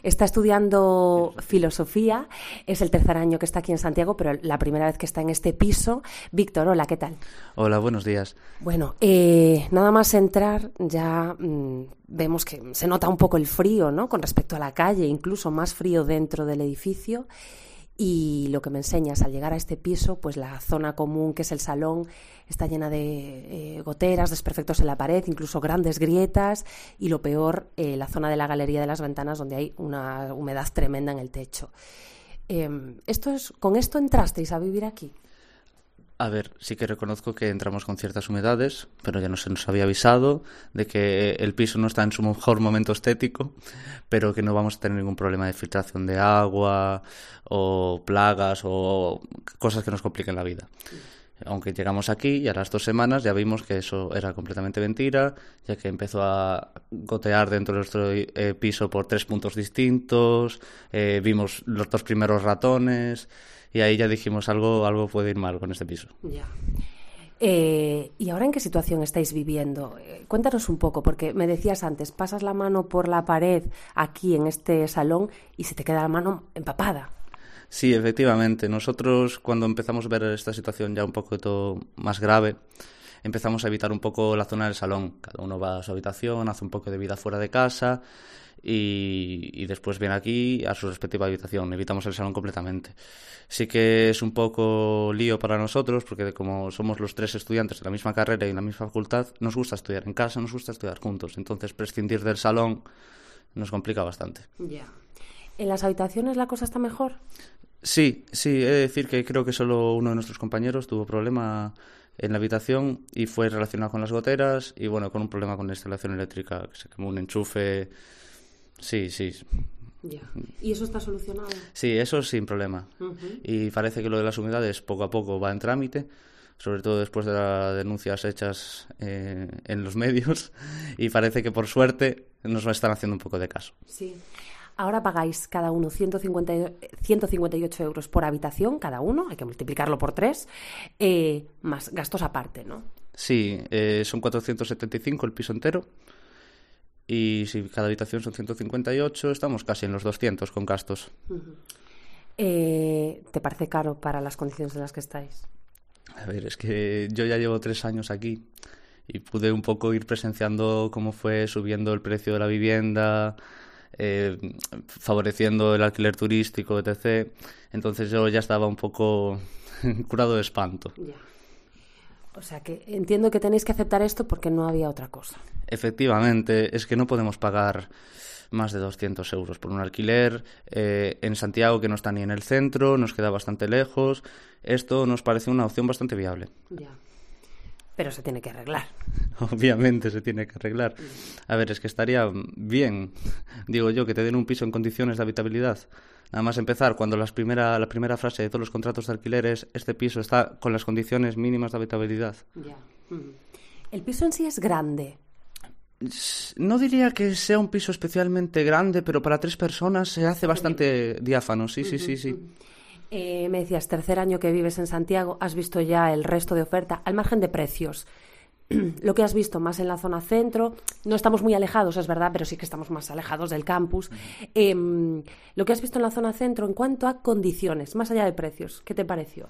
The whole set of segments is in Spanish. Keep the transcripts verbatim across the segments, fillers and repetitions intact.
Está estudiando filosofía, es el tercer año que está aquí en Santiago, pero la primera vez que está en este piso. Víctor, hola, ¿qué tal? Hola, buenos días. Bueno, eh, nada más entrar ya mmm, vemos que se nota un poco el frío, ¿no? Con respecto a la calle, incluso más frío dentro del edificio. Y lo que me enseñas al llegar a este piso, pues la zona común, que es el salón, está llena de eh, goteras, desperfectos en la pared, incluso grandes grietas, y lo peor, eh, la zona de la galería de las ventanas, donde hay una humedad tremenda en el techo. Eh, esto es, ¿con esto entrasteis a vivir aquí? A ver, sí que reconozco que entramos con ciertas humedades, pero ya no se nos había avisado de que el piso no está en su mejor momento estético, pero que no vamos a tener ningún problema de filtración de agua o plagas o cosas que nos compliquen la vida. Aunque llegamos aquí y a las dos semanas ya vimos que eso era completamente mentira, ya que empezó a gotear dentro de nuestro eh, piso por tres puntos distintos, eh, vimos los dos primeros ratones y ahí ya dijimos algo, algo puede ir mal con este piso. Ya. Eh, ¿Y ahora en qué situación estáis viviendo? Eh, cuéntanos un poco, porque me decías antes, pasas la mano por la pared aquí en este salón y se te queda la mano empapada. Sí, efectivamente. Nosotros, cuando empezamos a ver esta situación ya un poco más grave, empezamos a evitar un poco la zona del salón. Cada uno va a su habitación, hace un poco de vida fuera de casa y, y después viene aquí a su respectiva habitación. Evitamos el salón completamente. Sí que es un poco lío para nosotros, porque como somos los tres estudiantes de la misma carrera y en la misma facultad, nos gusta estudiar en casa, nos gusta estudiar juntos. Entonces, prescindir del salón nos complica bastante. Ya. ¿En las habitaciones la cosa está mejor? Sí, sí, he de decir que creo que solo uno de nuestros compañeros tuvo problema en la habitación y fue relacionado con las goteras y bueno, con un problema con la instalación eléctrica, que se quemó un enchufe. Sí, sí. Ya. ¿Y eso está solucionado? Sí, eso sin problema. Uh-huh. Y parece que lo de las humedades poco a poco va en trámite, sobre todo después de las denuncias hechas eh, en los medios, y parece que por suerte nos están haciendo un poco de caso. Sí. Ahora pagáis cada uno ciento cincuenta, ciento cincuenta y ocho euros por habitación, cada uno, hay que multiplicarlo por tres, eh, más gastos aparte, ¿no? Sí, eh, son cuatrocientos setenta y cinco el piso entero, y si cada habitación son ciento cincuenta y ocho, estamos casi en los doscientos con gastos. Uh-huh. Eh, ¿Te parece caro para las condiciones en las que estáis? A ver, es que yo ya llevo tres años aquí y pude un poco ir presenciando cómo fue subiendo el precio de la vivienda, Eh, favoreciendo el alquiler turístico, etcétera. Entonces yo ya estaba un poco curado de espanto. Ya. O sea que entiendo que tenéis que aceptar esto porque no había otra cosa. Efectivamente, es que no podemos pagar más de doscientos euros por un alquiler eh, en Santiago, que no está ni en el centro, nos queda bastante lejos. Esto nos parece una opción bastante viable. Ya. Pero se tiene que arreglar. Obviamente se tiene que arreglar. A ver, es que estaría bien, digo yo, que te den un piso en condiciones de habitabilidad. Nada más empezar, cuando las primera, la primera frase de todos los contratos de alquiler es este piso está con las condiciones mínimas de habitabilidad. Ya. ¿El piso en sí es grande? No diría que sea un piso especialmente grande, pero para tres personas se hace bastante diáfano. Sí, sí, sí, sí. Eh, me decías, tercer año que vives en Santiago, has visto ya el resto de oferta, al margen de precios. Lo que has visto más en la zona centro, no estamos muy alejados, es verdad, pero sí que estamos más alejados del campus. Eh, lo que has visto en la zona centro en cuanto a condiciones, más allá de precios, ¿qué te pareció?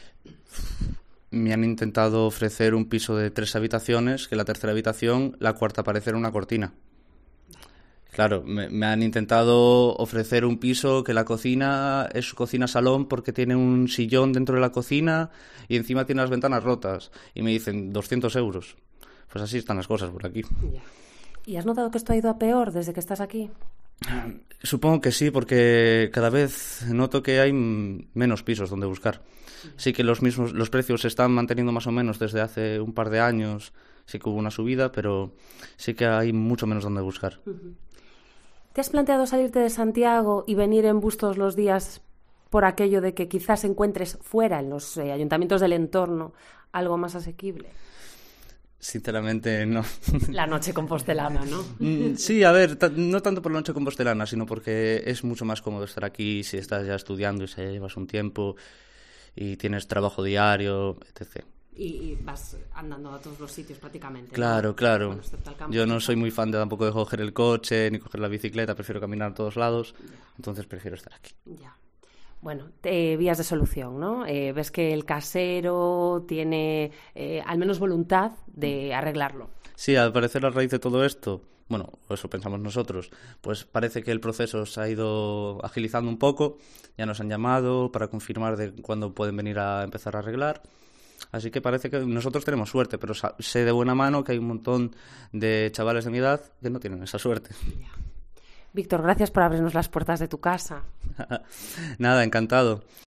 Me han intentado ofrecer un piso de tres habitaciones, que la tercera habitación, la cuarta parece una cortina. Claro, me, me han intentado ofrecer un piso que la cocina es cocina-salón porque tiene un sillón dentro de la cocina y encima tiene las ventanas rotas. Y me dicen doscientos euros. Pues así están las cosas por aquí. Ya. ¿Y has notado que esto ha ido a peor desde que estás aquí? Supongo que sí, porque cada vez noto que hay menos pisos donde buscar. Sí que los mismos los precios se están manteniendo más o menos desde hace un par de años. Sí que hubo una subida, pero sí que hay mucho menos donde buscar. Uh-huh. ¿Te has planteado salirte de Santiago y venir en bus todos los días por aquello de que quizás encuentres fuera, en los eh, ayuntamientos del entorno, algo más asequible? Sinceramente, no. La noche compostelana, ¿no? Sí, a ver, t- no tanto por la noche compostelana, sino porque es mucho más cómodo estar aquí si estás ya estudiando y si ya llevas un tiempo y tienes trabajo diario, etcétera. Y, y vas andando a todos los sitios prácticamente. Claro, ¿no? claro. Bueno, excepto al campo, Yo no sí. soy muy fan de tampoco de coger el coche ni coger la bicicleta, prefiero caminar a todos lados, Ya. entonces prefiero estar aquí. Ya. Bueno, eh, vías de solución, ¿no? Eh, ves que el casero tiene eh, al menos voluntad de arreglarlo. Sí, al parecer a raíz de todo esto, bueno, eso pensamos nosotros, pues parece que el proceso se ha ido agilizando un poco, ya nos han llamado para confirmar de cuándo pueden venir a empezar a arreglar. Así que parece que nosotros tenemos suerte, pero sé de buena mano que hay un montón de chavales de mi edad que no tienen esa suerte. Ya. Víctor, gracias por abrirnos las puertas de tu casa. Nada, encantado.